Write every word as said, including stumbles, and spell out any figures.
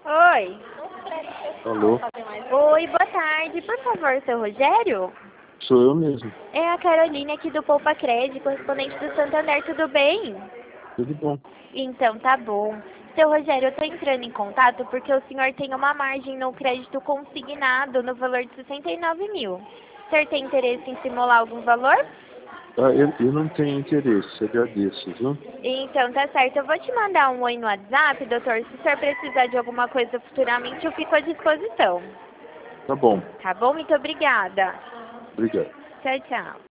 Oi. Alô? Oi, boa tarde. Por favor, seu Rogério? Sou eu mesmo. É a Caroline aqui do Poupa Crédito, correspondente do Santander, tudo bem? Tudo bom. Então, tá bom. Seu Rogério, eu tô entrando em contato porque o senhor tem uma margem no crédito consignado no valor de sessenta e nove mil. O senhor tem interesse em simular algum valor? Ah, eu, eu não tenho interesse, agradeço, viu? Então, tá certo. Eu vou te mandar um oi no WhatsApp, doutor. Se o senhor precisar de alguma coisa futuramente, eu fico à disposição. Tá bom. Tá bom? Muito obrigada. Obrigado. Tchau, tchau.